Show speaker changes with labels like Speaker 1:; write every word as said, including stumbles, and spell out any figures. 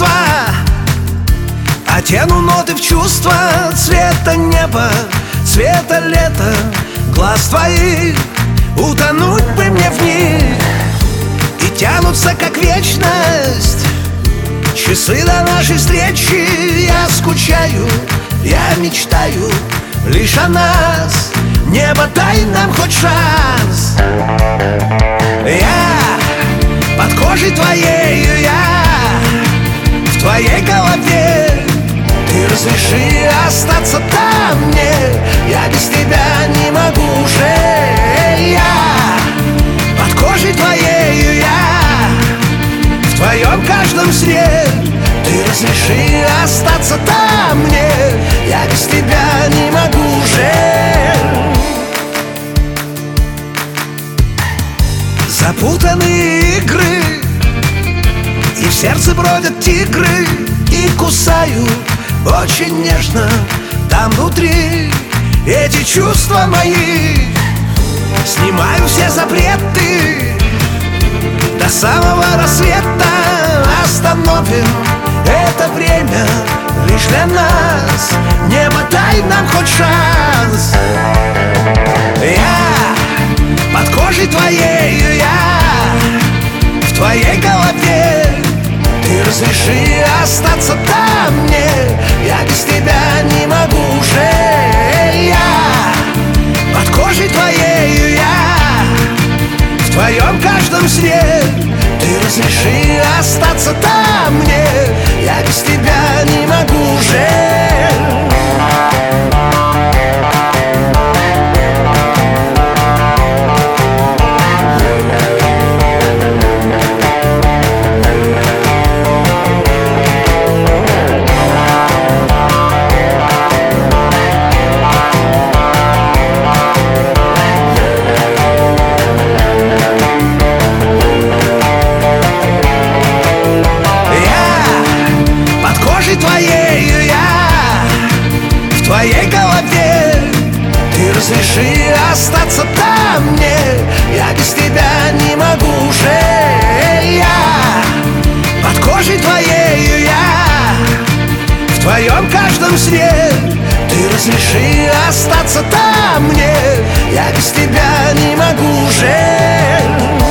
Speaker 1: чувства, одену ноты в чувства цвета неба, цвета лета, глаз твоих, утонуть бы мне в них. И тянутся, как вечность, часы до нашей встречи. Я скучаю, я мечтаю лишь о нас. Небо, дай нам хоть шанс. Я под кожей твоей, я в твоей голове. Ты разреши остаться там мне, я без тебя не могу уже. Я под кожей твоей, я в твоем каждом сне. Ты разреши остаться там мне, я без тебя не могу уже. Запутанные игры, и в сердце бродят тигры, и кусают очень нежно там внутри эти чувства мои. Снимаю все запреты, до самого рассвета остановим это время лишь для нас. Небо, дай нам хоть шанс. Я под кожей твоей, я в твоей голове. Ты разреши остаться там мне, я без тебя не могу уже. Я под кожей твоей, я в твоем каждом сне. Ты разреши остаться там мне, я без тебя не могу уже. Твоей, я в твоей голове. Ты разреши остаться там мне, я без тебя не могу уже. Я под кожей твоей, я в твоем каждом сне. Ты разреши остаться там мне, я без тебя не могу уже.